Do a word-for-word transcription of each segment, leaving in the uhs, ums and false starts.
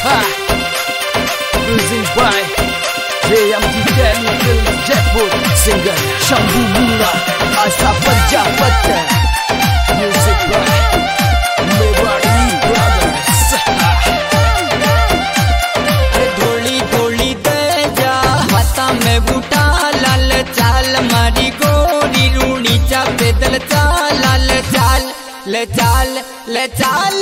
Music by J M T Delhi Films Jaipur. Singer Shambhu Muna Asa Panjabat. Music by Mewari Brothers. धोली धोली दे जा हाथा में बूटा लाल चाल मारी गोरी रूणी चा पैदल चाल लाल चाल ले चाल ले चाल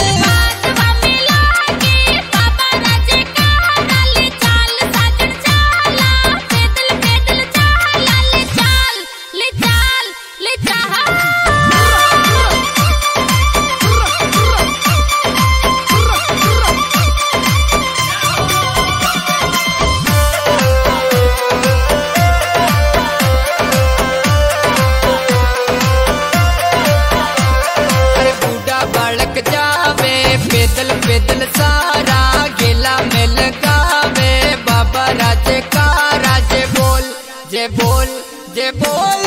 पैदल पैदल सारा गेला में लगावे बाबा राजे का राजे बोल जे बोल जे बोल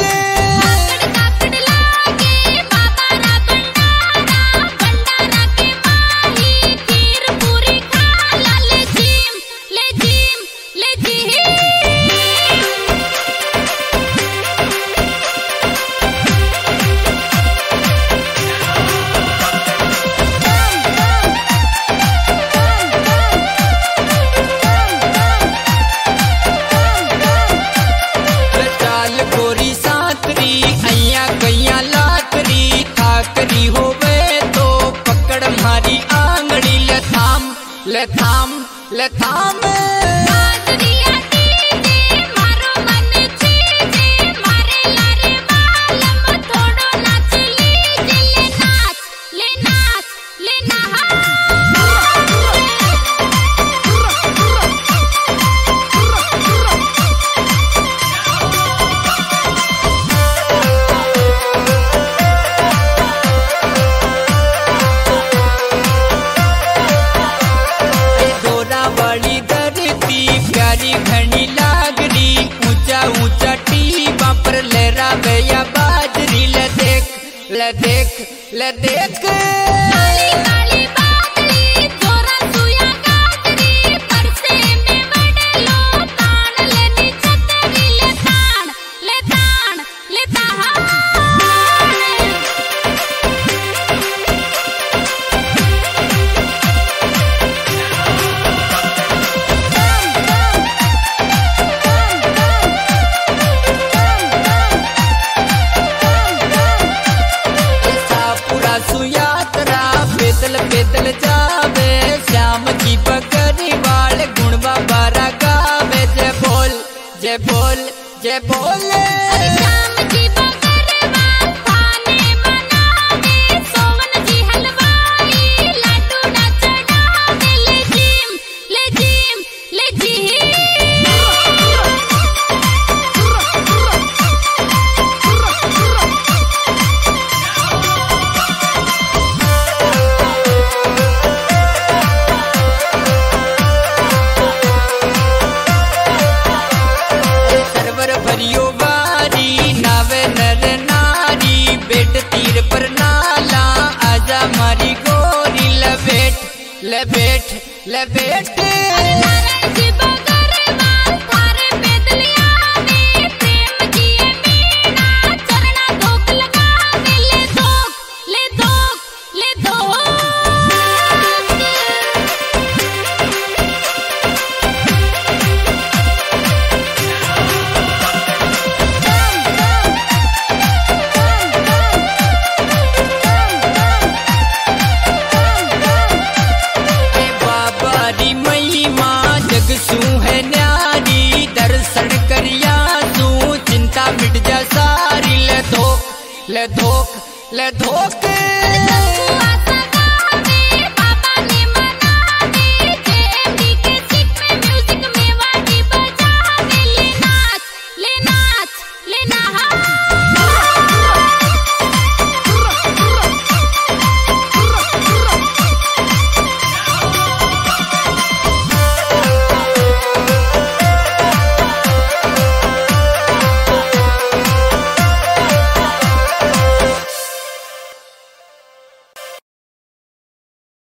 ले थाम ले थाम घनी लागरी ऊंचा ऊंचा टीबा पर लहरा भैया बाजरी ले देख ले देख ले देख यात्रा पैदल पैदल जावे श्याम जी बकरी वाल गुण बाबा गावे जय बोल जय बोल जय बोल ले बैठ ले बैठ ले धोक ले धोक